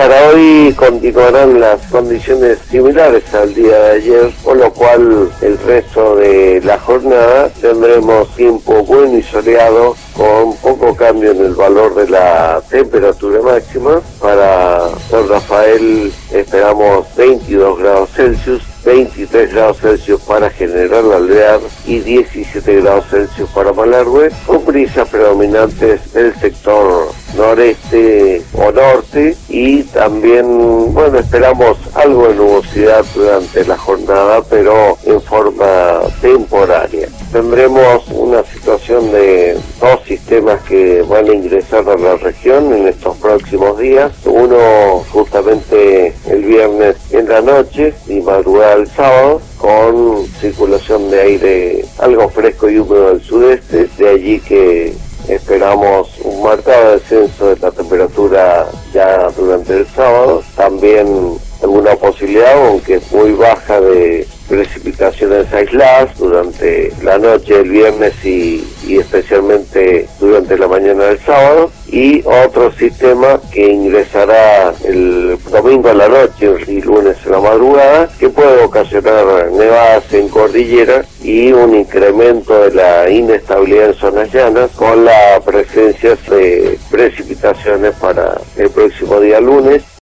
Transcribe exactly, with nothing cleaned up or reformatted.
para hoy continuarán las condiciones similares al día de ayer, con lo cual el resto de la jornada tendremos tiempo bueno y soleado, con poco cambio en el valor de la temperatura máxima. Para San Rafael esperamos veintidós grados Celsius, veintitrés grados Celsius para General Alvear y diecisiete grados Celsius para Malargüe, con brisas predominantes del sector noreste o norte, y también, bueno, esperamos algo de nubosidad durante la jornada, pero en forma temporaria. Tendremos una situación de dos sistemas que van a ingresar a la región en estos próximos días. Uno justamente el viernes en la noche y madrugada del sábado, con circulación de aire algo fresco y húmedo del sudeste, de allí que esperamos un marcado descenso de la temperatura ya durante el sábado. También alguna posibilidad, aunque es muy baja, de precipitaciones aisladas durante la noche del viernes y, y especialmente durante la mañana del sábado, y otro sistema que ingresará el domingo a la noche y lunes a la madrugada, que puede ocasionar nevadas en cordillera y un incremento de la inestabilidad en zonas llanas, con la presencia de precipitaciones para el próximo día lunes.